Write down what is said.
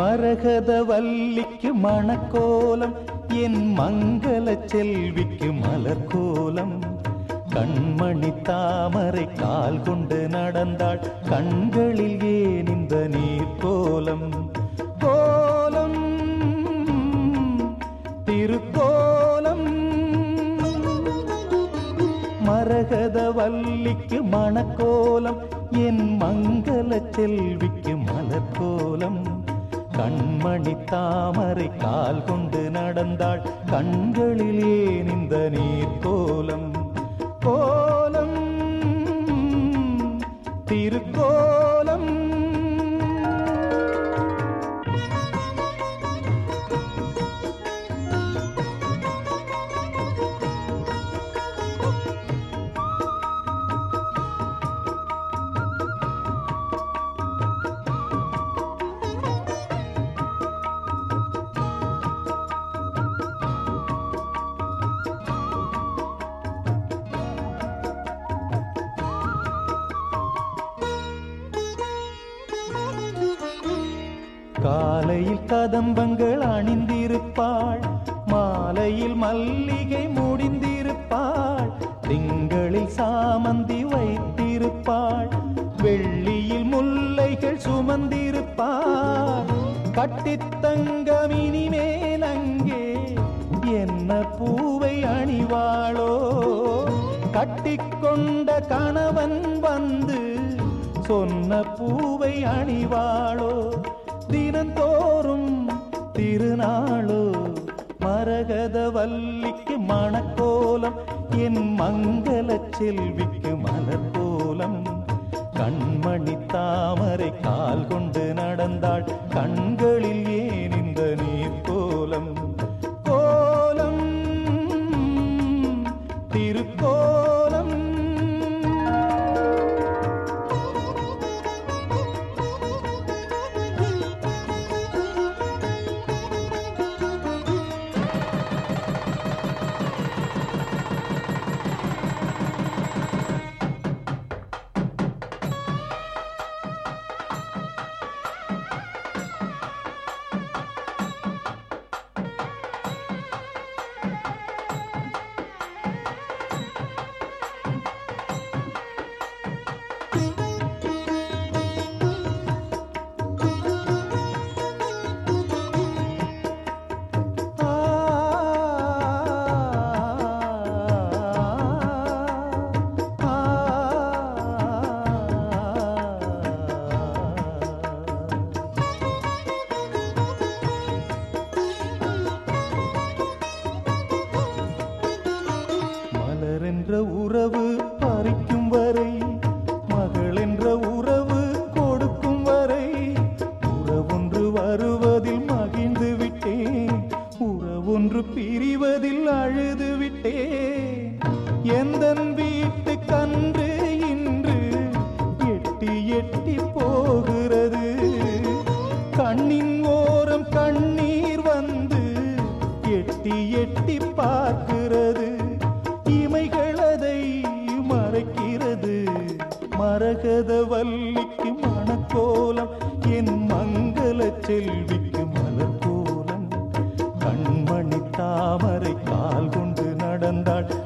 மரகத வல்லிக்கு மணக்கோலம், என் மங்கள செல்விக்கு மலர்கோலம். கண்மணி தாமரை கால் கொண்டு நடந்தாள், கண்களில் ஏன் இந்த நீர்கோலம்? கோலம் திருக்கோலம். மரகத வல்லிக்கு மணக்கோலம், என் மங்கள செல்விக்கு மலர்கோலம். கண்மணி தாமரை கால் கொண்டு நடந்தாள், கண்களில் ஏன் இந்த நீர்கோலம்? கோலம் திருக்கோலம். காலையில் கதம்பங்கள் அணிந்திருப்பாள், மாலையில் மல்லிகை முடிந்திருப்பாள். திங்களில் சாமந்தி வைத்திருப்பாள், வெள்ளியில் முல்லைகள் சுமந்திருப்பாள். கட்டித்தங்கமினி மேலங்கே என்ன பூவை அணிவாளோ? கட்டிக்கொண்ட கணவன் வந்து சொன்ன பூவை அணிவாளோ? தினந்தோறும் திருநாளோ? மரகத வல்லிக்கு மணக்கோலம், என் மங்கள செல்விக்கு மலர்கோலம். கண்மணி தாமரை கால் கொண்டு நடந்தாள், கண்களில் ஏன் இந்த நீர்கோலம்? கோலம் திருக்கோலம். என்ற உறவு பறிக்கும் வரை, மகள் என்ற உறவு கொடுக்கும் வரை, உறவொன்று வருவதில் மகிழ்ந்து விட்டேன், உறவொன்று பிரிவதில் அழுது விட்டேன். எந்தன் வீட்டு கன்று இன்று எட்டி எட்டி போகிறது, கண்ணின் ஓரம் கண்ணீர் வந்து எட்டி எட்டி பார்க்கிறது. இமைகளதை மறைக்கிறது. மரகத வல்லிக்கு மணக்கோலம், என் மங்கள செல்விக்கு மலர்கோலம். கண்மணி தாமரை கால் கொண்டு நடந்தாள்,